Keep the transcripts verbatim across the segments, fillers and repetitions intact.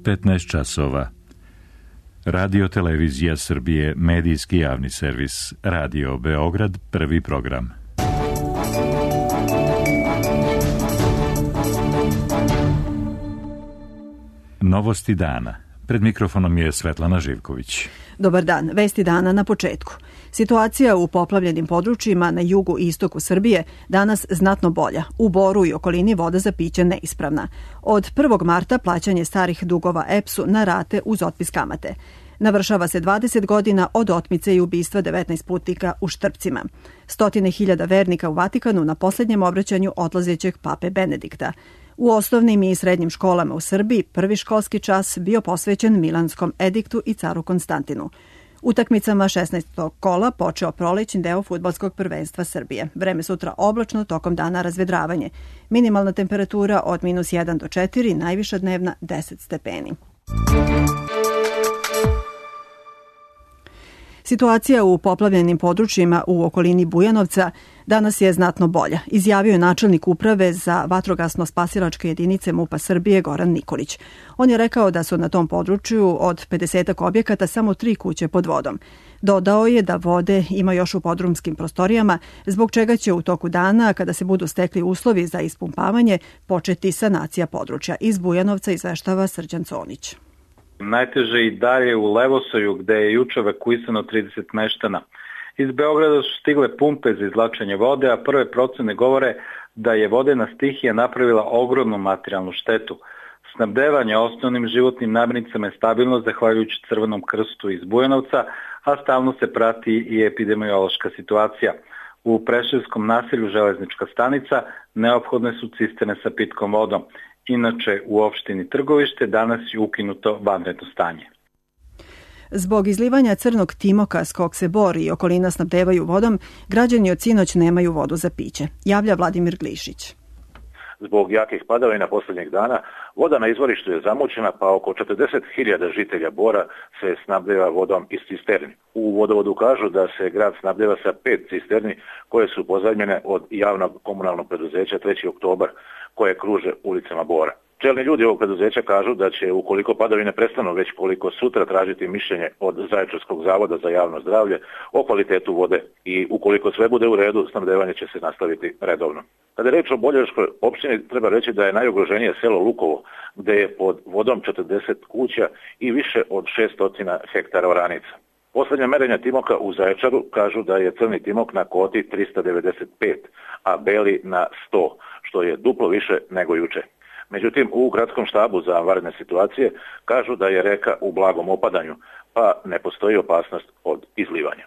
petnaest časova. Radio Televizija Srbije, medijski javni servis, Radio Beograd, prvi program. Novosti dana. Pred mikrofonom je Svetlana Živković. Dobar dan, vesti dana na početku. Situacija u poplavljenim područjima na jugu i istoku Srbije danas znatno bolja. U Boru i okolini voda za piće neispravna. Od prvog marta plaćanje starih dugova E P S-u na rate uz otpis kamate. Navršava se dvadeset godina od otmice i ubistva devetnaest putnika u Štrpcima. Stotine hiljada vernika u Vatikanu na posljednjem obraćanju odlazećeg pape Benedikta. U osnovnim i srednjim školama u Srbiji prvi školski čas bio posvećen Milanskom ediktu i caru Konstantinu. Utakmicama šesnaestog kola počeo prolećni deo fudbalskog prvenstva Srbije. Vreme sutra oblačno, tokom dana razvedravanje. Minimalna temperatura od minus jedan do četiri, najviša dnevna deset stepeni. Situacija u poplavljenim područjima u okolini Bujanovca danas je znatno bolja, izjavio je načelnik uprave za vatrogasno-spasilačke jedinice MUP-a Srbije Goran Nikolić. On je rekao da su na tom području od pedesetak objekata samo tri kuće pod vodom. Dodao je da vode ima još u podrumskim prostorijama, zbog čega će u toku dana, kada se budu stekli uslovi za ispumpavanje, početi sanacija područja. Iz Bujanovca izveštava Srđan Conić. Najteže i dalje u Levosoju, gde je juče evakuisano trideset meštana. Iz Beograda su stigle pumpe za izvlačenje vode, a prve procene govore da je vodena stihija napravila ogromnu materijalnu štetu. Snabdevanje osnovnim životnim namirnicama je stabilno zahvaljujući Crvenom krstu iz Bujanovca, a stalno se prati i epidemiološka situacija. U Preševskom naselju Železnička stanica neophodne su cisterne sa pitkom vodom. Inače, u opštini Trgovište danas je ukinuto vanredno stanje. Zbog izlivanja crnog timoka s kog se Bor i okolina snabdevaju vodom, građani od sinoć nemaju vodu za piće, javlja Vladimir Glišić. Zbog jakih padavina posljednjih dana, voda na izvorištu je zamućena, pa oko četrdeset hiljada žitelja Bora se snabdeva vodom iz cisterni. U vodovodu kažu da se grad snabdeva sa pet cisterni koje su pozajmljene od javnog komunalnog preduzeća treći oktobar, koje kruže ulicama Bora. Čelni ljudi ovog preduzeća kažu da će, ukoliko padavine prestanu već koliko sutra, tražiti mišljenje od Zaječarskog zavoda za javno zdravlje o kvalitetu vode i ukoliko sve bude u redu, snabdevanje će se nastaviti redovno. Kada je reč o Boljevačkoj opštini, treba reći da je najugroženije selo Lukovo, gde je pod vodom četrdeset kuća i više od šesto hektara oranica. Poslednja merenja timoka u Zaječaru kažu da je crni timok na kvoti trista devedeset pet, a beli na sto, što je duplo više nego juče. Međutim, u gradskom štabu za vanredne situacije kažu da je reka u blagom opadanju, pa ne postoji opasnost od izlivanja.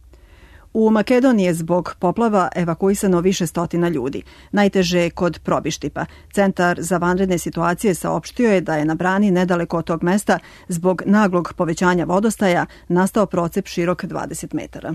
U Makedoniji je zbog poplava evakuisano više stotina ljudi. Najteže je kod Probištipa. Centar za vanredne situacije saopštio je da je na brani nedaleko od tog mesta zbog naglog povećanja vodostaja nastao procep širok dvadeset metara.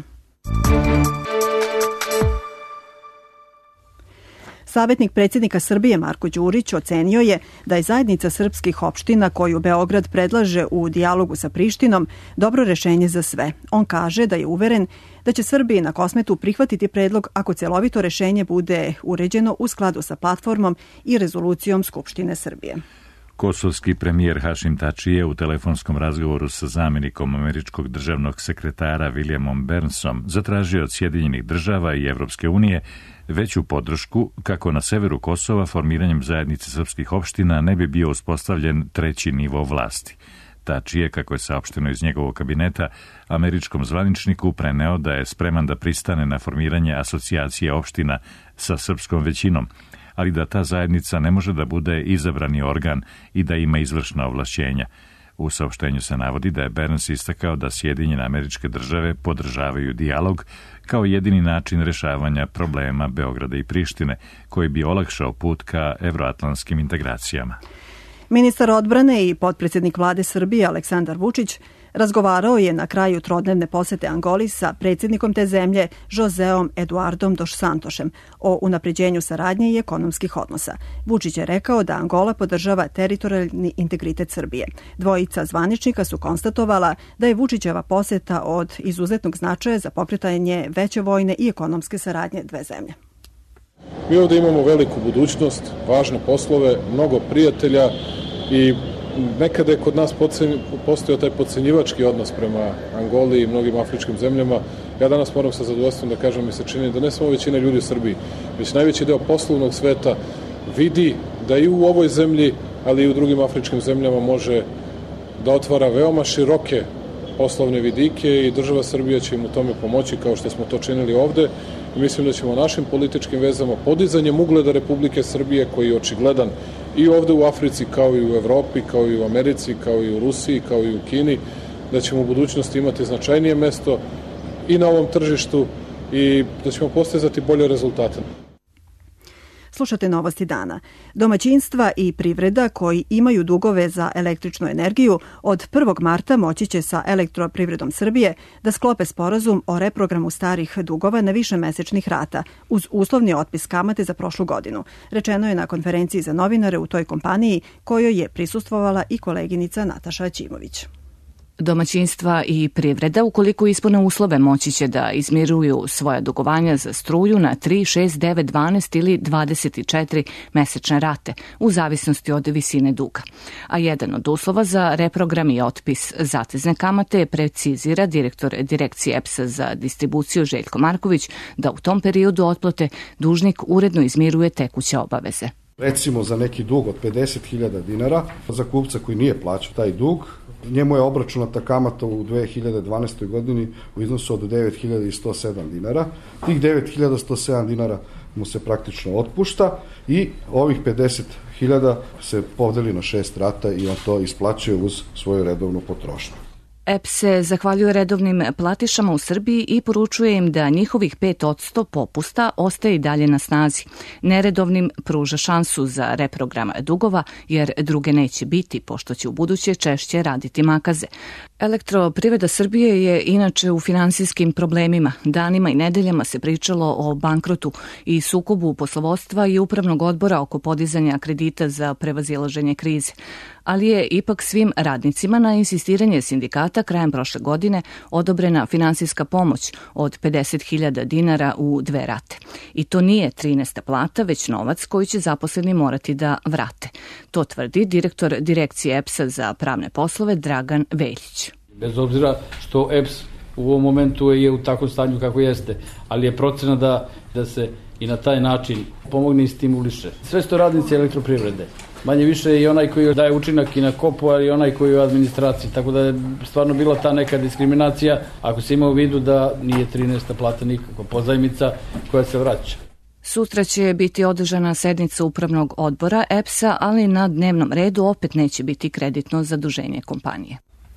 Savjetnik predsjednika Srbije Marko Đurić ocenio je da je zajednica srpskih opština koju Beograd predlaže u dijalogu sa Prištinom dobro rešenje za sve. On kaže da je uveren da će Srbiji na Kosmetu prihvatiti predlog ako celovito rešenje bude uređeno u skladu sa platformom i rezolucijom Skupštine Srbije. Kosovski premijer Hašim Tači je u telefonskom razgovoru sa zamjenikom američkog državnog sekretara Williamom Burnsom zatražio od Sjedinjenih država i Evropske unije veću podršku kako na severu Kosova formiranjem zajednice srpskih opština ne bi bio uspostavljen treći nivo vlasti. Tači je, kako je saopšteno iz njegovog kabineta, američkom zvaničniku preneo da je spreman da pristane na formiranje asocijacije opština sa srpskom većinom, ali da ta zajednica ne može da bude izabrani organ i da ima izvršna ovlašćenja. U saopštenju se navodi da je Burns istakao da Sjedinjene Američke Države podržavaju dijalog kao jedini način rešavanja problema Beograda i Prištine, koji bi olakšao put ka evroatlantskim integracijama. Ministar odbrane i potpredsjednik vlade Srbije Aleksandar Vučić razgovarao je na kraju trodnevne posete Angoli sa predsjednikom te zemlje Joseom Eduardom dos Santošem o unapređenju saradnje i ekonomskih odnosa. Vučić je rekao da Angola podržava teritorijalni integritet Srbije. Dvojica zvaničnika su konstatovala da je Vučićeva poseta od izuzetnog značaja za pokretanje veće vojne i ekonomske saradnje dve zemlje. Mi ovdje imamo veliku budućnost, važne poslove, mnogo prijatelja i nekada je kod nas postojao taj podcenjivački odnos prema Angoli i mnogim afričkim zemljama. Ja danas moram sa zadovoljstvom da kažem, mi se čini da ne samo većina ljudi u Srbiji, već najveći deo poslovnog sveta vidi da i u ovoj zemlji, ali i u drugim afričkim zemljama može da otvara veoma široke poslovne vidike i država Srbija će im u tome pomoći kao što smo to činili ovde. I mislim da ćemo našim političkim vezama, podizanjem ugleda Republike Srbije koji je očigledan i ovde u Africi, kao i u Evropi, kao i u Americi, kao i u Rusiji, kao i u Kini, da ćemo u budućnosti imati značajnije mesto i na ovom tržištu i da ćemo postizati bolje rezultate. Slušate Novosti dana. Domaćinstva i privreda koji imaju dugove za električnu energiju od prvog marta moći će sa Elektroprivredom Srbije da sklope sporazum o reprogramu starih dugova na više mesečnih rata uz uslovni otpis kamate za prošlu godinu. Rečeno je na konferenciji za novinare u toj kompaniji kojoj je prisustvovala i koleginica Nataša Ćimović. Domaćinstva i privreda, ukoliko ispune uslove, moći će da izmiruju svoja dugovanja za struju na tri, šest, devet, dvanaest ili dvadeset četiri mesečne rate, u zavisnosti od visine duga. A jedan od uslova za reprogram i otpis zatezne kamate precizira direktor Direkcije E P S-a za distribuciju Željko Marković da u tom periodu otplate dužnik uredno izmiruje tekuće obaveze. Recimo za neki dug od pedeset hiljada dinara, za kupca koji nije plaćao taj dug, njemu je obračunata kamata u dve hiljade dvanaestoj godini u iznosu od devet hiljada sto sedam dinara. Tih devet hiljada sto sedam dinara mu se praktično otpušta i ovih pedeset hiljada se podeli na šest rata i on to isplaćuje uz svoju redovnu potrošnju. E P S se zahvaljuje redovnim platišama u Srbiji i poručuje im da njihovih pet odsto popusta ostaje i dalje na snazi. Neredovnim pruža šansu za reprogram dugova, jer druge neće biti, pošto će u buduće češće raditi makaze. Elektroprivreda Srbije je inače u finansijskim problemima. Danima i nedeljama se pričalo o bankrotu i sukobu poslovodstva i upravnog odbora oko podizanja kredita za prevazilaženje krize. Ali je ipak svim radnicima na insistiranje sindikata krajem prošle godine odobrena finansijska pomoć od pedeset hiljada dinara u dve rate. I to nije trinaesta plata, već novac koji će zaposleni morati da vrate. To tvrdi direktor Direkcije E P S-a za pravne poslove Dragan Veljić. Bez obzira što E P S u ovom momentu je u takvom stanju kako jeste, ali je procena da, da se i na taj način pomogne i stimuliše. Sve sto radnici elektroprivrede. Manje više i onaj koji daje učinak i na kopu, ali i onaj koji je u administraciji. Tako da je stvarno bila ta neka diskriminacija, ako se ima u vidu da nije trinaesta plata nikako, pozajmica koja se vraća. Sutra će biti održana sednica upravnog odbora E P S-a, ali na dnevnom redu opet neće biti kreditno zaduženje kompanije.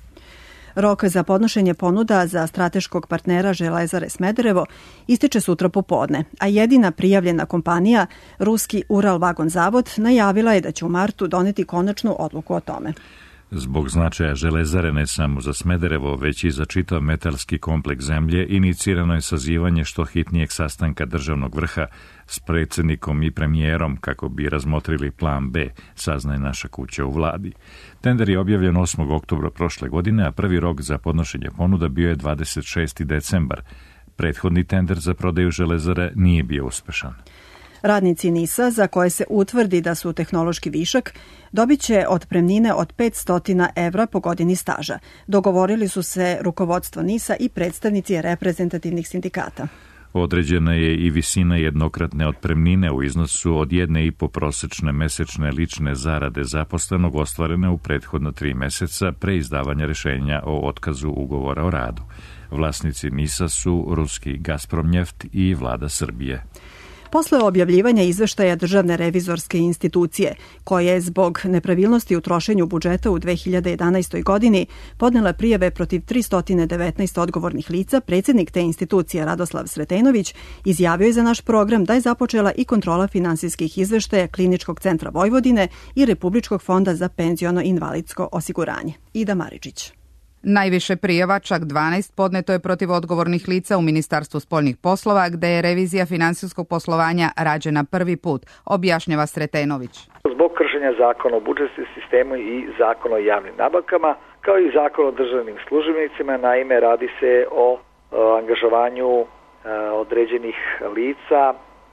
Rok za podnošenje ponuda za strateškog partnera Železare Smederevo ističe sutra popodne, a jedina prijavljena kompanija, ruski Ural Vagon Zavod, najavila je da će u martu doneti konačnu odluku o tome. Zbog značaja železare ne samo za Smederevo, već i za čitav metalski kompleks zemlje, inicirano je sazivanje što hitnijeg sastanka državnog vrha s predsjednikom i premijerom kako bi razmotrili plan B, saznaje naša kuća u vladi. Tender je objavljen osmog oktobra prošle godine, a prvi rok za podnošenje ponuda bio je dvadeset šesti decembar. Prethodni tender za prodaju železare nije bio uspešan. Radnici NIS-a, za koje se utvrdi da su tehnološki višak, dobit će otpremnine od petsto evra po godini staža. Dogovorili su se rukovodstvo NIS-a i predstavnici reprezentativnih sindikata. Određena je i visina jednokratne otpremnine u iznosu od jedne i po prosečne mesečne lične zarade zaposlenog ostvarene u prethodna tri meseca pre izdavanja rešenja o otkazu ugovora o radu. Vlasnici NIS-a su ruski Gazpromnjeft i vlada Srbije. Posle objavljivanja izveštaja Državne revizorske institucije, koja je zbog nepravilnosti u trošenju budžeta u dve hiljade jedanaestoj godini podnela prijave protiv tristo devetnaest odgovornih lica, predsjednik te institucije Radoslav Sretenović izjavio je za naš program da je započela i kontrola finansijskih izveštaja Kliničkog centra Vojvodine i Republičkog fonda za penziono-invalidsko osiguranje. Ida Maričić. Najviše prijava, čak dvanaest, podneto je protiv odgovornih lica u Ministarstvu spoljnih poslova, gde je revizija finansijskog poslovanja rađena prvi put, objašnjava Sretenović. Zbog kršenja zakona o budžetskom sistemu i zakona o javnim nabavkama, kao i zakona o državnim službenicima, naime radi se o angažovanju određenih lica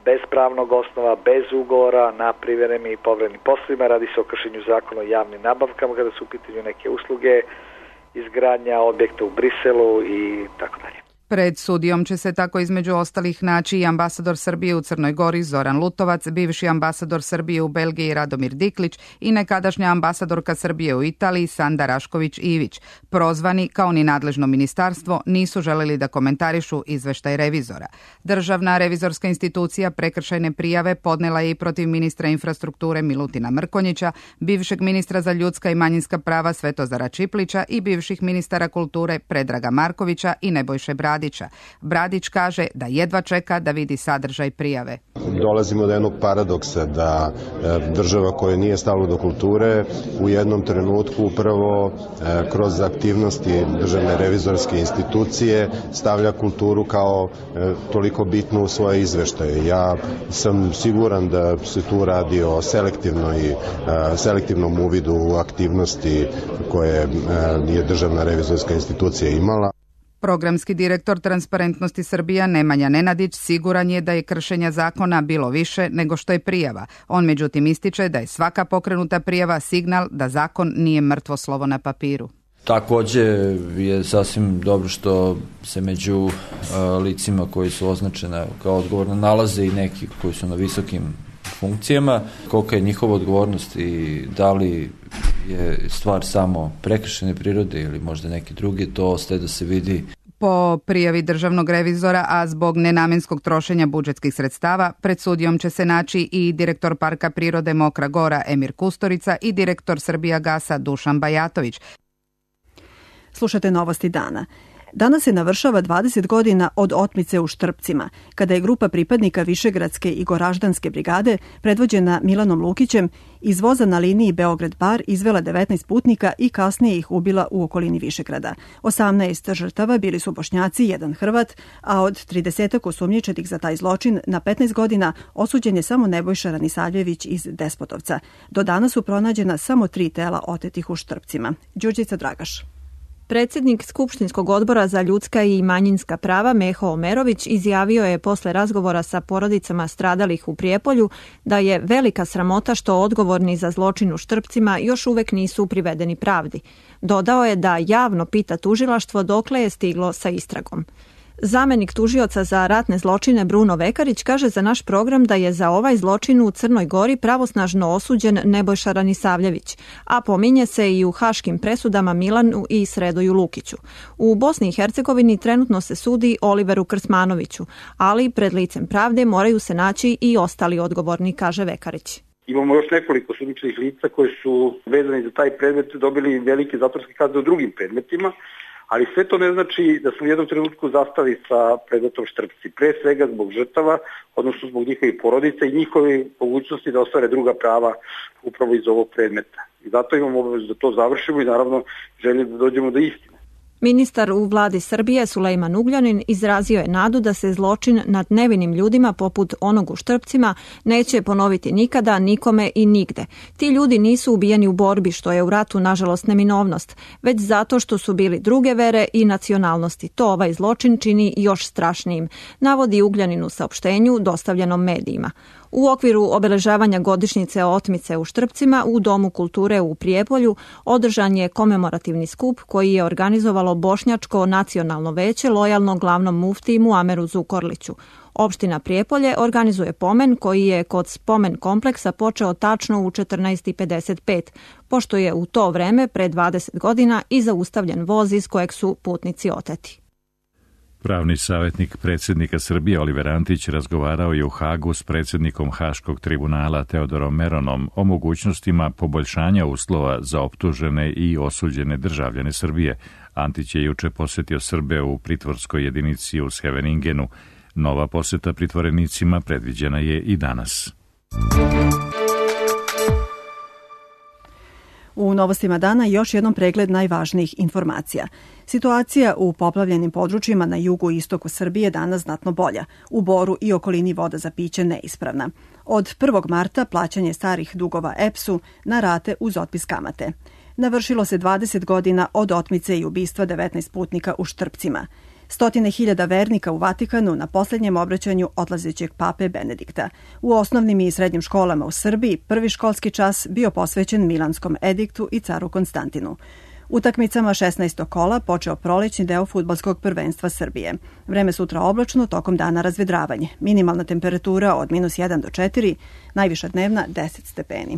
bez pravnog osnova, bez ugovora na privremenim i povremenim poslovima. Radi se o kršenju zakona o javnim nabavkama kada su u pitanju neke usluge, izgradnja objekta u Briselu i tako dalje. Pred sudijom će se tako između ostalih naći i ambasador Srbije u Crnoj Gori Zoran Lutovac, bivši ambasador Srbije u Belgiji Radomir Diklić i nekadašnja ambasadorka Srbije u Italiji Sanda Rašković-Ivić. Prozvani, kao ni nadležno ministarstvo, nisu želeli da komentarišu izveštaj revizora. Državna revizorska institucija prekršajne prijave podnela je i protiv ministra infrastrukture Milutina Mrkonjića, bivšeg ministra za ljudska i manjinska prava Svetozara Čiplića i bivših ministara kulture Predraga Markovića i Nebojše Bradića. Bradić kaže da jedva čeka da vidi sadržaj prijave. Dolazimo do jednog paradoksa da država koja nije stala do kulture u jednom trenutku upravo kroz aktivnosti državne revizorske institucije stavlja kulturu kao toliko bitnu u svoje izveštaje. Ja sam siguran da se tu radi o selektivnoj, selektivnom uvidu u aktivnosti koje je državna revizorska institucija imala. Programski direktor Transparentnosti Srbija Nemanja Nenadić siguran je da je kršenja zakona bilo više nego što je prijava. On međutim ističe da je svaka pokrenuta prijava signal da zakon nije mrtvo slovo na papiru. Takođe je sasvim dobro što se među uh, licima koji su označena kao odgovorna nalaze i neki koji su na visokim funkcijama. Kolika je njihova odgovornost i da li je stvar samo prekršajne prirode ili možda neki drugi, to ostaje da se vidi. Po prijavi državnog revizora, a zbog nenamenskog trošenja budžetskih sredstava, pred sudijom će se naći i direktor Parka prirode Mokra Gora Emir Kusturica i direktor Srbijagasa Dušan Bajatović. Slušate Novosti dana. Danas se navršava dvadeset godina od otmice u Štrpcima, kada je grupa pripadnika Višegradske i Goraždanske brigade, predvođena Milanom Lukićem, iz voza na liniji Beograd-Bar izvela devetnaest putnika i kasnije ih ubila u okolini Višegrada. osamnaest žrtava bili su Bošnjaci, jedan Hrvat, a od tridesetak osumnjičenih za taj zločin na petnaest godina osuđen je samo Nebojša Ranisavljević iz Despotovca. Do danas su pronađena samo tri tela otetih u Štrpcima. Đurđica Dragaš. Predsjednik Skupštinskog odbora za ljudska i manjinska prava Meho Omerović izjavio je posle razgovora sa porodicama stradalih u Prijepolju da je velika sramota što odgovorni za zločin u Štrpcima još uvek nisu privedeni pravdi. Dodao je da javno pita tužilaštvo dokle je stiglo sa istragom. Zamenik tužioca za ratne zločine Bruno Vekarić kaže za naš program da je za ovaj zločin u Crnoj Gori pravosnažno osuđen Nebojša Ranisavljević, a pominje se i u haškim presudama Milanu i Sredoju Lukiću. U Bosni i Hercegovini trenutno se sudi Oliveru Krsmanoviću, ali pred licem pravde moraju se naći i ostali odgovorni, kaže Vekarić. Imamo još nekoliko sumnjičenih lica koji su vezani za taj predmet dobili velike zatvorske kazne u drugim predmetima, ali sve to ne znači da smo u jednom trenutku zastali sa predmetom Štrpci. Pre svega zbog žrtava, odnosno zbog njihovih porodica i njihove mogućnosti da ostvare druga prava upravo iz ovog predmeta. I zato imamo obavezu da to završimo i naravno želimo da dođemo do istine. Ministar u vladi Srbije Sulejman Ugljanin izrazio je nadu da se zločin nad nevinim ljudima poput onog u Štrpcima neće ponoviti nikada, nikome i nigde. Ti ljudi nisu ubijeni u borbi, što je u ratu nažalost neminovnost, već zato što su bili druge vere i nacionalnosti. To ovaj zločin čini još strašnijim, navodi Ugljanin u saopštenju dostavljenom medijima. U okviru obeležavanja godišnjice otmice u Štrpcima u Domu kulture u Prijepolju održan je komemorativni skup koji je organizovalo Bošnjačko nacionalno veće lojalno glavnom muftiji Muameru Zukorliću. Opština Prijepolje organizuje pomen koji je kod spomen kompleksa počeo tačno u četrnaest i pedeset pet, pošto je u to vreme pre dvadeset godina i zaustavljen voz iz kojeg su putnici oteti. Pravni savjetnik predsjednika Srbije Oliver Antić razgovarao je u Hagu s predsjednikom Haškog tribunala Teodorom Meronom o mogućnostima poboljšanja uslova za optužene i osuđene državljane Srbije. Antić je juče posjetio Srbe u pritvorskoj jedinici u Scheveningenu. Nova posjeta pritvorenicima predviđena je i danas. U novostima dana još jednom pregled najvažnijih informacija. Situacija u poplavljenim područjima na jugu i istoku Srbije danas znatno bolja. U Boru i okolini voda za piće neispravna. Od prvog marta plaćanje starih dugova E P S-u na rate uz otpis kamate. Navršilo se dvadeset godina od otmice i ubistva devetnaest putnika u Štrpcima. Stotine hiljada vernika u Vatikanu na posljednjem obraćanju odlazećeg pape Benedikta. U osnovnim i srednjim školama u Srbiji prvi školski čas bio posvećen Milanskom ediktu i caru Konstantinu. Utakmicama šesnaestog kola počeo prolećni deo fudbalskog prvenstva Srbije. Vreme sutra oblačno, tokom dana razvedravanje. Minimalna temperatura od minus jedan do četiri, najviša dnevna deset stepeni.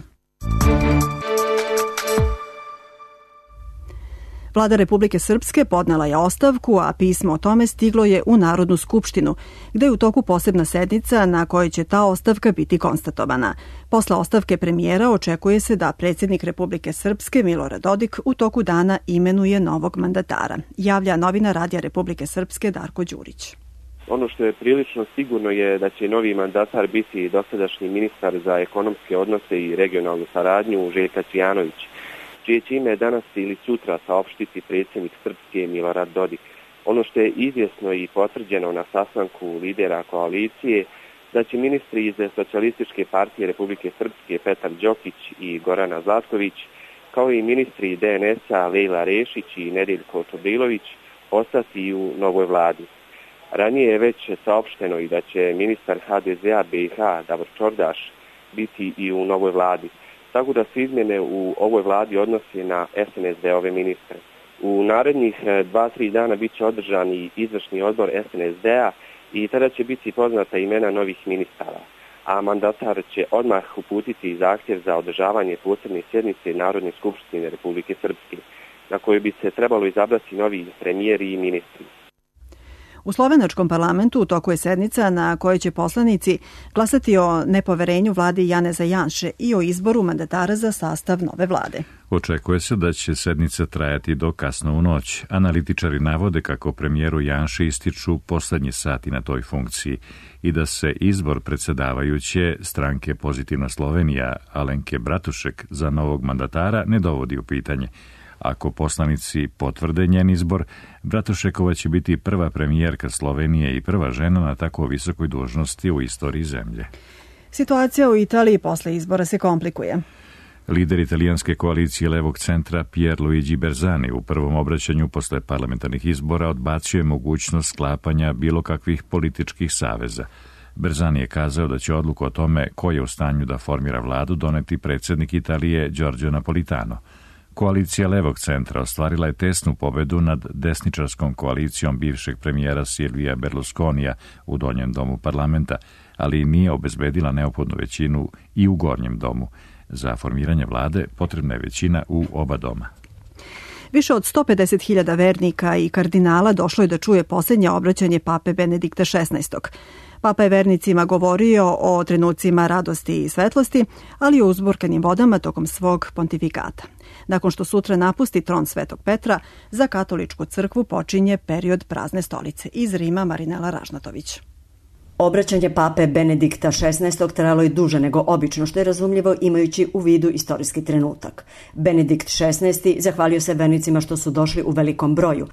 Vlada Republike Srpske podnela je ostavku, a pismo o tome stiglo je u Narodnu skupštinu, gde je u toku posebna sednica na kojoj će ta ostavka biti konstatovana. Posle ostavke premijera očekuje se da predsjednik Republike Srpske Milorad Dodik u toku dana imenuje novog mandatara, javlja novinar Radija Republike Srpske Darko Đurić. Ono što je prilično sigurno je da će novi mandatar biti dosadašnji ministar za ekonomske odnose i regionalnu saradnju Željka Cvijanović, čije će ime danas ili sutra saopštiti predsjednik Srpske Milorad Dodik. Ono što je izvjesno i potvrđeno na sastanku lidera koalicije, da će ministri iz Socijalističke partije Republike Srpske Petar Đokić i Gorana Zlatković, kao i ministri D N S-a Lejla Rešić i Nedeljko Tobrilović, ostati u novoj vladi. Ranije je već saopšteno i da će ministar H D Z-a B i H Davor Čordaš biti i u novoj vladi. Tako da se izmjene u ovoj vladi odnosi na S N S D-ove ministre. U narednih dva tri dana bit će održan i izvršni odbor S N S D-a i tada će biti poznata imena novih ministara, a mandatar će odmah uputiti zahtjev za održavanje posebne sjednice Narodne skupštine Republike Srpske, na kojoj bi se trebalo izabrati novi premijeri i ministri. U slovenačkom parlamentu u toku je sednica na kojoj će poslanici glasati o nepoverenju vladi Janeza Janše i o izboru mandatara za sastav nove vlade. Očekuje se da će sednica trajati do kasno u noć. Analitičari navode kako premijeru Janše ističu poslednji sati na toj funkciji i da se izbor predsjedavajuće stranke Pozitivna Slovenija Alenke Bratušek za novog mandatara ne dovodi u pitanje. Ako poslanici potvrde njen izbor, Bratušekova će biti prva premijerka Slovenije i prva žena na tako visokoj dužnosti u istoriji zemlje. Situacija u Italiji posle izbora se komplikuje. Lider italijanske koalicije levog centra Pierluigi Bersani u prvom obraćanju posle parlamentarnih izbora odbacio je mogućnost sklapanja bilo kakvih političkih saveza. Bersani je kazao da će odluku o tome ko je u stanju da formira vladu doneti predsjednik Italije Giorgio Napolitano. Koalicija levog centra ostvarila je tesnu pobedu nad desničarskom koalicijom bivšeg premijera Silvija Berlusconija u donjem domu parlamenta, ali nije obezbedila neophodnu većinu i u gornjem domu. Za formiranje vlade potrebna je većina u oba doma. Više od sto pedeset hiljada vernika i kardinala došlo je da čuje posljednje obraćanje pape Benedikta šesnaestog. Papa je vernicima govorio o trenucima radosti i svetlosti, ali i o uzburkanim vodama tokom svog pontifikata. Nakon što sutra napusti tron Svetog Petra, za katoličku crkvu počinje period prazne stolice. Iz Rima Marinela Ražnatović. Obraćanje pape Benedikta šesnaestog trajalo je duže nego obično, što je razumljivo imajući u vidu istorijski trenutak. Benedikt šesnaesti zahvalio se vernicima što su došli u velikom broju.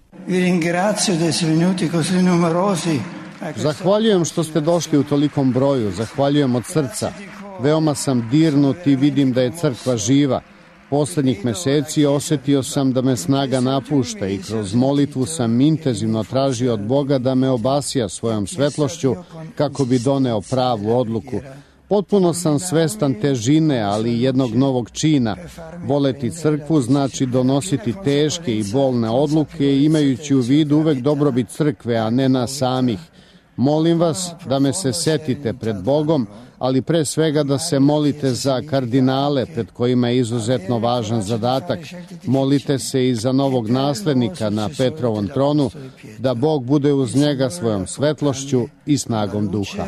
Zahvaljujem što ste došli u tolikom broju, zahvaljujem od srca. Veoma sam dirnut i vidim da je crkva živa. Poslednjih meseci osjetio sam da me snaga napušta i kroz molitvu sam intenzivno tražio od Boga da me obasja svojom svetlošću kako bi doneo pravu odluku. Potpuno sam svestan težine, ali i jednog novog čina. Voleti crkvu znači donositi teške i bolne odluke imajući u vidu uvek dobrobit crkve, a ne nas samih. Molim vas da me se setite pred Bogom, ali pre svega da se molite za kardinale pred kojima je izuzetno važan zadatak. Molite se i za novog naslednika na Petrovom tronu, da Bog bude uz njega svojom svetlošću i snagom duha.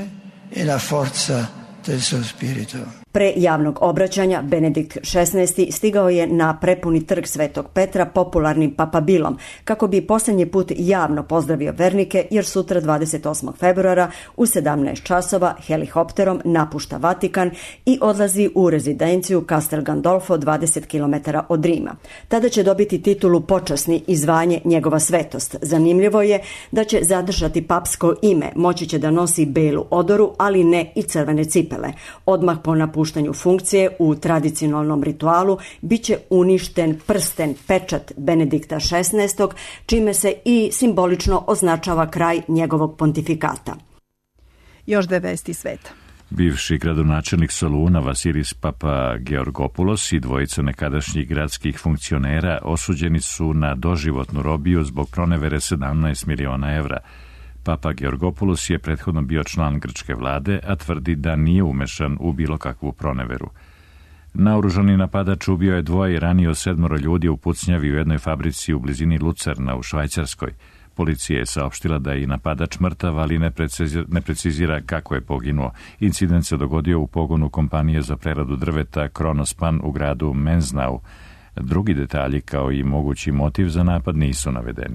Pre javnog obraćanja Benedikt šesnaesti stigao je na prepuni trg Svetog Petra popularnim papabilom, kako bi posljednji put javno pozdravio vernike, jer sutra dvadeset osmog februara u sedamnaest časova helikopterom napušta Vatikan i odlazi u rezidenciju Castel Gandolfo dvadeset kilometara od Rima. Tada će dobiti titulu počasni i zvanje njegova svetost. Zanimljivo je da će zadržati papsko ime, moći će da nosi belu odoru, ali ne i crvene cipele. Odmah po napuštanju napuštanju funkcije u tradicionalnom ritualu biće uništen prsten pečat Benedikta šesnaestog, čime se i simbolično označava kraj njegovog pontifikata. Još dve vesti sveta. Bivši gradonačelnik Soluna Vasilis Papageorgopoulos i dvojica nekadašnjih gradskih funkcionera osuđeni su na doživotnu robiju zbog pronevere sedamnaest miliona evra. Papageorgopoulos je prethodno bio član grčke vlade, a tvrdi da nije umešan u bilo kakvu proneveru. Naoružani napadač ubio je dvoje i ranio sedmoro ljudi u pucnjavi u jednoj fabrici u blizini Lucerna u Švajcarskoj. Policija je saopštila da je i napadač mrtav, ali ne precizira, ne precizira kako je poginuo. Incident se dogodio u pogonu kompanije za preradu drveta Kronospan u gradu Menznau. Drugi detalji kao i mogući motiv za napad nisu navedeni.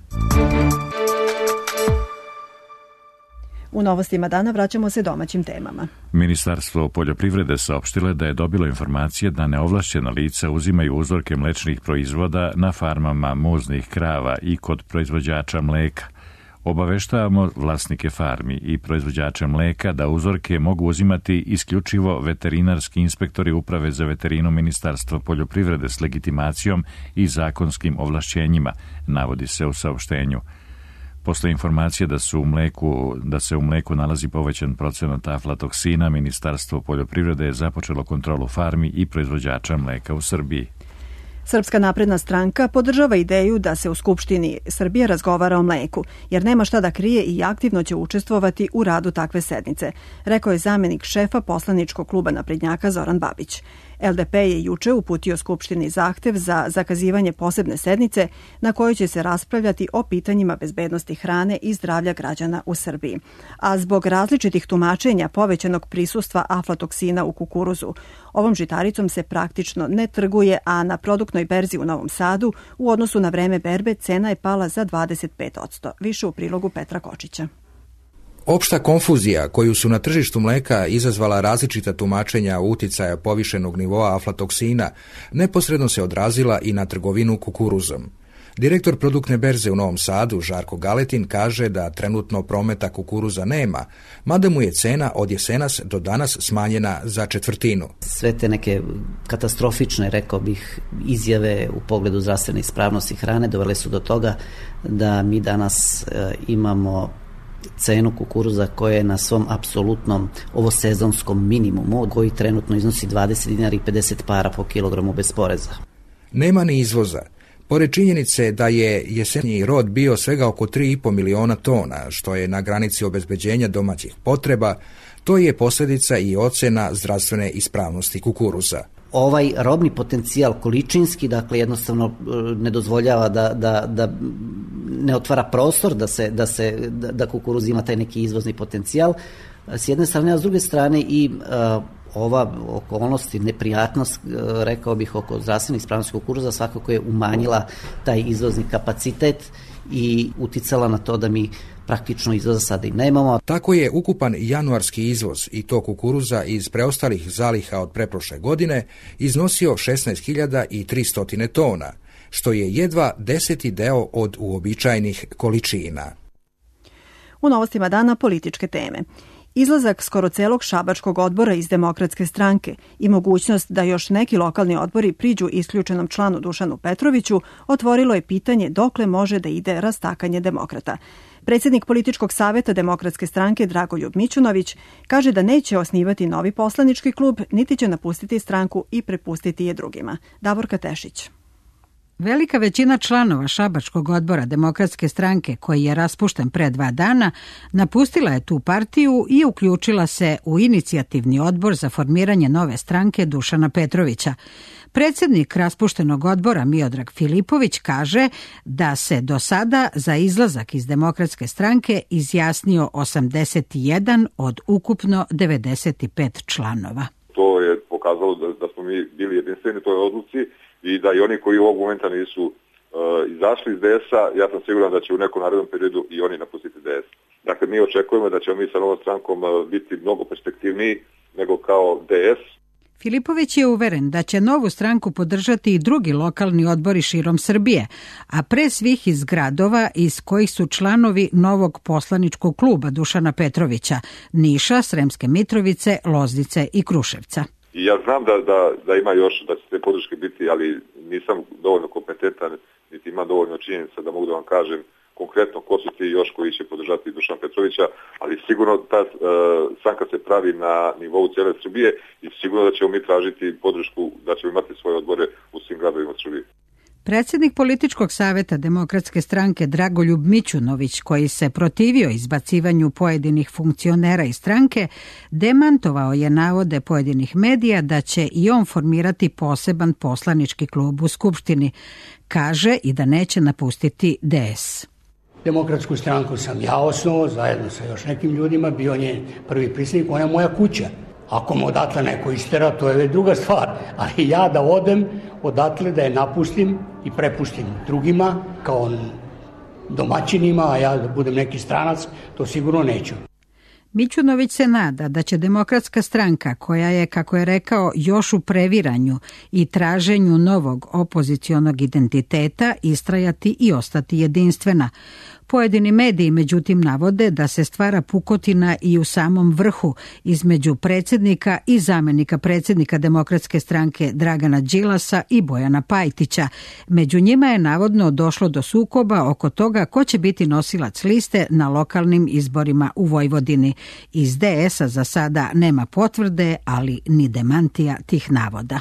U novostima dana vraćamo se domaćim temama. Ministarstvo poljoprivrede saopštilo je da je dobilo informacije da neovlašćena lica uzimaju uzorke mlečnih proizvoda na farmama muznih krava i kod proizvođača mleka. Obaveštavamo vlasnike farmi i proizvođače mleka da uzorke mogu uzimati isključivo veterinarski inspektori Uprave za veterinu Ministarstva poljoprivrede s legitimacijom i zakonskim ovlašćenjima, navodi se u saopštenju. Posle informacije da, su u mleku, da se u mleku nalazi povećan procenat aflatoksina, Ministarstvo poljoprivrede je započelo kontrolu farmi i proizvođača mleka u Srbiji. Srpska napredna stranka podržava ideju da se u Skupštini Srbije razgovara o mleku, jer nema šta da krije i aktivno će učestvovati u radu takve sednice, rekao je zamenik šefa poslaničkog kluba naprednjaka Zoran Babić. L D P je juče uputio Skupštini zahtev za zakazivanje posebne sednice na kojoj će se raspravljati o pitanjima bezbednosti hrane i zdravlja građana u Srbiji. A zbog različitih tumačenja povećanog prisustva aflatoksina u kukuruzu, ovom žitaricom se praktično ne trguje, a na produktnoj berzi u Novom Sadu u odnosu na vreme berbe cena je pala za dvadeset pet posto. Više u prilogu Petra Kočića. Opšta konfuzija koju su na tržištu mleka izazvala različita tumačenja uticaja povišenog nivoa aflatoksina neposredno se odrazila i na trgovinu kukuruzom. Direktor produktne berze u Novom Sadu, Žarko Galetin, kaže da trenutno prometa kukuruza nema, mada mu je cena od jesenas do danas smanjena za četvrtinu. Sve te neke katastrofične, rekao bih, izjave u pogledu zdravstvene ispravnosti hrane dovele su do toga da mi danas e, imamo cenu kukuruza koja je na svom apsolutnom ovosezonskom minimumu, koji trenutno iznosi dvadeset dinara i pedeset para po kilogramu bez poreza. Nema ni izvoza. Pored činjenice da je jesenji rod bio svega oko tri i po miliona tona, što je na granici obezbeđenja domaćih potreba, to je posljedica i ocena zdravstvene ispravnosti kukuruza. Ovaj robni potencijal količinski, dakle jednostavno ne dozvoljava da, da, da ne otvara prostor da se, da se da, da kukuruz ima taj neki izvozni potencijal s jedne strane, a s druge strane i uh, ova okolnost i neprijatnost, uh, rekao bih, oko zdravstvene ispravnosti kukuruza svakako je umanjila taj izvozni kapacitet i uticala na to da mi praktično izvoza sada i nemamo. Tako je ukupan januarski izvoz i to kukuruza iz preostalih zaliha od preprošle godine iznosio šesnaest hiljada tristo tona, što je jedva deseti deo od uobičajenih količina. U novostima dana političke teme. Izlazak skoro celog šabačkog odbora iz Demokratske stranke i mogućnost da još neki lokalni odbori priđu isključenom članu Dušanu Petroviću otvorilo je pitanje dokle može da ide rastakanje demokrata. Predsjednik političkog saveta Demokratske stranke Dragoljub Mićunović kaže da neće osnivati novi poslanički klub, niti će napustiti stranku i prepustiti je drugima. Davorka Tešić. Velika većina članova šabačkog odbora Demokratske stranke, koji je raspušten pre dva dana, napustila je tu partiju i uključila se u inicijativni odbor za formiranje nove stranke Dušana Petrovića. Predsjednik raspuštenog odbora Miodrag Filipović kaže da se do sada za izlazak iz Demokratske stranke izjasnio osamdeset jedan od ukupno devedeset pet članova. To je pokazalo da, da smo mi bili jedinstveni u toj odluci i da i oni koji u ovog momenta nisu uh, izašli iz D S-a, ja sam siguran da će u nekom narednom periodu i oni napustiti D S. Dakle, mi očekujemo da ćemo mi sa novom strankom uh, biti mnogo perspektivniji nego kao D S. Filipović je uveren da će novu stranku podržati i drugi lokalni odbori širom Srbije, a pre svih iz gradova iz kojih su članovi novog poslaničkog kluba Dušana Petrovića, Niša, Sremske Mitrovice, Loznice i Kruševca. I ja znam da, da, da ima još, da će te podrške biti, ali nisam dovoljno kompetentan, niti imam dovoljno činjenica da mogu da vam kažem konkretno ko su ti još koji će podržati Dušana Petrovića, ali sigurno ta uh, stranka se pravi na nivou cijele Srbije i sigurno da ćemo mi tražiti podršku, da ćemo imati svoje odbore u svim gradovima Srbije. Predsjednik političkog saveta Demokratske stranke Dragoljub Mićunović, koji se protivio izbacivanju pojedinih funkcionera iz stranke, demantovao je navode pojedinih medija da će i on formirati poseban poslanički klub u Skupštini. Kaže i da neće napustiti D S. Demokratsku stranku sam ja osnovao zajedno sa još nekim ljudima, bio njen prvi predsjednik, ona je moja kuća. Ako me odatle neko istera, to je već druga stvar. Ali ja da odem odatle, da je napustim i prepustim drugima kao domaćinima, a ja da budem neki stranac, to sigurno neću. Mićunović se nada da će Demokratska stranka, koja je, kako je rekao, još u previranju i traženju novog opozicionog identiteta, istrajati i ostati jedinstvena. Pojedini mediji, međutim, navode da se stvara pukotina i u samom vrhu između predsjednika i zamenika predsjednika Demokratske stranke Dragana Đilasa i Bojana Pajtića. Među njima je navodno došlo do sukoba oko toga ko će biti nosilac liste na lokalnim izborima u Vojvodini. Iz D S-a za sada nema potvrde, ali ni demantija tih navoda.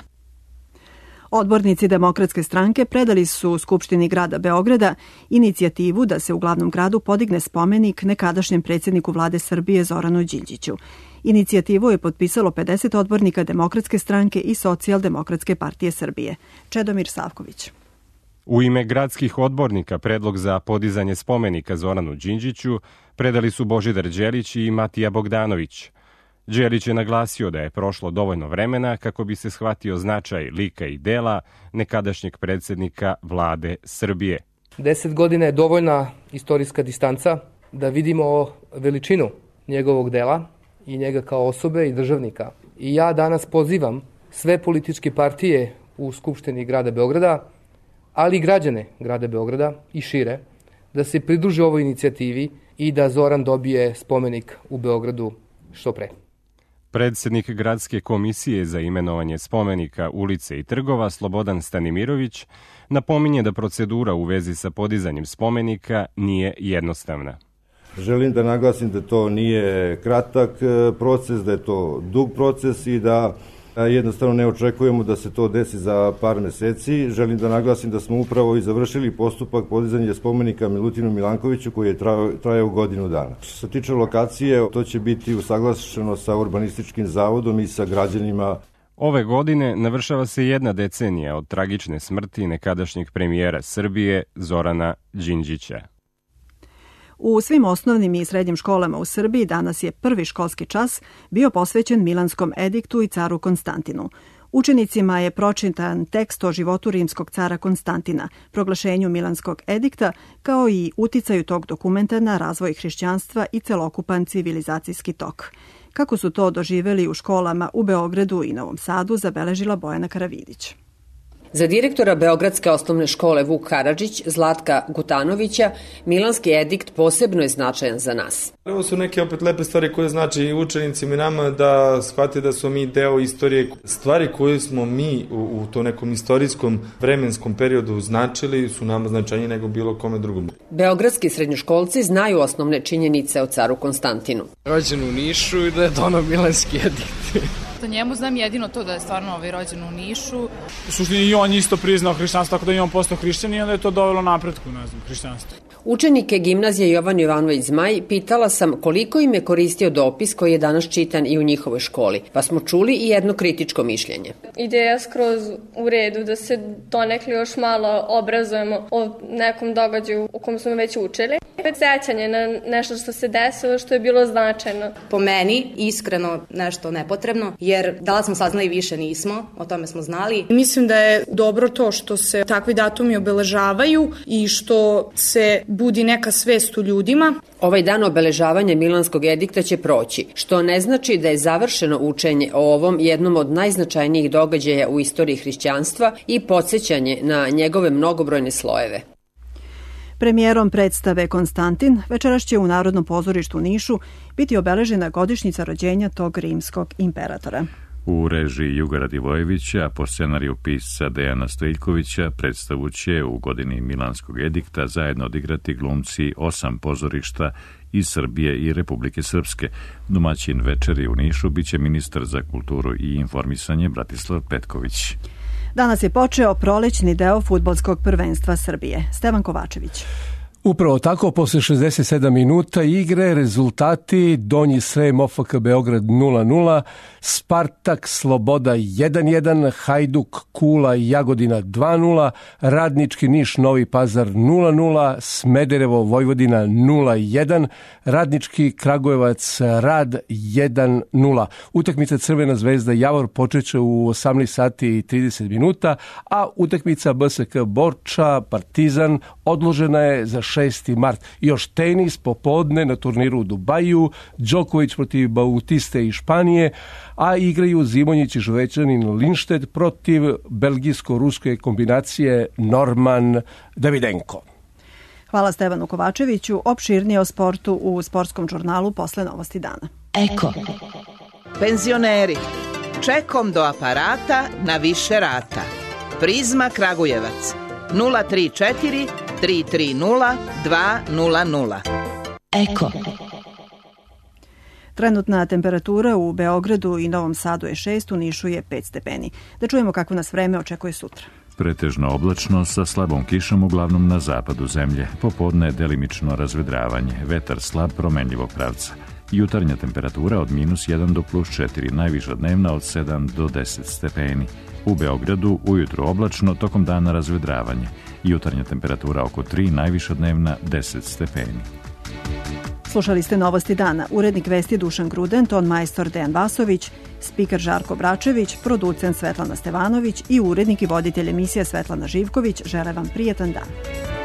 Odbornici Demokratske stranke predali su Skupštini grada Beograda inicijativu da se u glavnom gradu podigne spomenik nekadašnjem predsjedniku vlade Srbije Zoranu Đinđiću. Inicijativu je potpisalo pedeset odbornika Demokratske stranke i Socijaldemokratske partije Srbije. Čedomir Savković. U ime gradskih odbornika predlog za podizanje spomenika Zoranu Đinđiću predali su Božidar Đelić i Matija Bogdanović. Đelić je naglasio da je prošlo dovoljno vremena kako bi se shvatio značaj lika i dela nekadašnjeg predsjednika vlade Srbije. Deset godina je dovoljna istorijska distanca da vidimo veličinu njegovog dela i njega kao osobe i državnika. I ja danas pozivam sve političke partije u Skupštini grada Beograda, ali i građane grada Beograda i šire, da se pridruže ovoj inicijativi i da Zoran dobije spomenik u Beogradu što pre. Predsjednik Gradske komisije za imenovanje spomenika, ulice i trgova Slobodan Stanimirović napominje da procedura u vezi sa podizanjem spomenika nije jednostavna. Želim da naglasim da to nije kratak proces, da je to dug proces i da jednostavno ne očekujemo da se to desi za par meseci. Želim da naglasim da smo upravo i završili postupak podizanja spomenika Milutinu Milankoviću koji je trajao, trajao godinu dana. Što se tiče lokacije, to će biti usaglašeno sa urbanističkim zavodom i sa građanima. Ove godine navršava se jedna decenija od tragične smrti nekadašnjeg premijera Srbije Zorana Đinđića. U svim osnovnim i srednjim školama u Srbiji danas je prvi školski čas bio posvećen Milanskom ediktu i caru Konstantinu. Učenicima je pročitan tekst o životu rimskog cara Konstantina, proglašenju Milanskog edikta, kao i uticaju tog dokumenta na razvoj hrišćanstva i celokupan civilizacijski tok. Kako su to doživeli u školama u Beogradu i Novom Sadu, zabeležila Bojana Karavidić. Za direktora Beogradske osnovne škole Vuk Karadžić, Zlatka Gutanovića, Milanski edikt posebno je značajan za nas. Ovo su neke opet lepe stvari koje znači i učenicima i nama da shvate da su mi deo istorije. Stvari koje smo mi u, u to nekom istorijskom vremenskom periodu značili su nama značajnije nego bilo kome drugom. Beogradski srednjoškolci znaju osnovne činjenice o caru Konstantinu. Rođen u Nišu i da je dono Milanski edikt. O njemu znam jedino to da je stvarno ovaj rođen u Nišu. U suštini i on isto priznao hrišćanstvo, tako da je on postao hrišćan i onda je to dovelo napretku, ne znam, hrišćanstvo. Učenike gimnazije Jovan Jovanović Zmaj pitala sam koliko im je koristio dopis koji je danas čitan i u njihovoj školi, pa smo čuli i jedno kritičko mišljenje. Ideja skroz u redu da se donekle još malo obrazujemo o nekom događaju u kom smo već učili. Opet sećanje na nešto što se desilo, što je bilo značajno. Po meni, iskreno, nešto nepotrebno, jer da li smo saznali više nismo, o tome smo znali. Mislim da je dobro to što se takvi datumi obeležavaju i što se budi neka svest u ljudima. Ovaj dan obeležavanja Milanskog edikta će proći, što ne znači da je završeno učenje o ovom jednom od najznačajnijih događaja u istoriji hrišćanstva i podsjećanje na njegove mnogobrojne slojeve. Premijerom predstave Konstantin večeras će u Narodnom pozorištu u Nišu biti obeležena godišnjica rođenja tog rimskog imperatora. U režiji Juga Radivojevića, po scenariju pisca Dejana Stojiljkovića, predstavu će u godini Milanskog edikta zajedno odigrati glumci osam pozorišta iz Srbije i Republike Srpske. Domaćin večeri u Nišu biće ministar za kulturu i informisanje Bratislav Petković. Danas je počeo prolećni deo fudbalskog prvenstva Srbije. Stevan Kovačević. Upravo tako, posle šezdeset sedam minuta igre, rezultati: Donji Srem O F K Beograd nula nula, Spartak Sloboda jedan jedan, Hajduk Kula Jagodina dva nula, Radnički Niš Novi Pazar nula nula, Smederevo Vojvodina nula jedan, Radnički Kragujevac Rad jedan nula. Utakmica Crvena zvezda Javor počeće u osamnaest sati i trideset minuta, a utakmica B S K Borča Partizan odložena je za šesti mart. Još tenis popodne na turniru u Dubaju, Đoković protiv Bautiste iz Španije, a igraju Zimonjić i Žuvećanin Linšted protiv belgijsko-ruske kombinacije Norman Davidenko. Hvala Stevanu Kovačeviću. Opširnije o sportu u Sportskom žurnalu posle Novosti dana. Eko. Penzioneri. Čekom do aparata na više rata. Prizma Kragujevac. nula tri četiri tri tri nula dva nula nula. Eko. Trenutna temperatura u Beogradu i Novom Sadu je šest, u Nišu je pet stepeni. Da čujemo kako nas vreme očekuje sutra. Pretežno oblačno sa slabom kišom uglavnom na zapadu zemlje. Popodne delimično razvedravanje, vetar slab promenljivog pravca. Jutarnja temperatura od minus jedan do plus četiri, najviša dnevna od sedam do deset stepeni. U Beogradu ujutro oblačno, tokom dana razvedravanje. Jutarnja temperatura oko tri, najviša dnevna deset stepeni. Slušali ste Novosti dana. Urednik vesti Dušan Gruden, ton majstor Dejan Vasović, spiker Žarko Bračević, producent Svetlana Stevanović i urednik i voditelj emisije Svetlana Živković žele vam prijetan dan.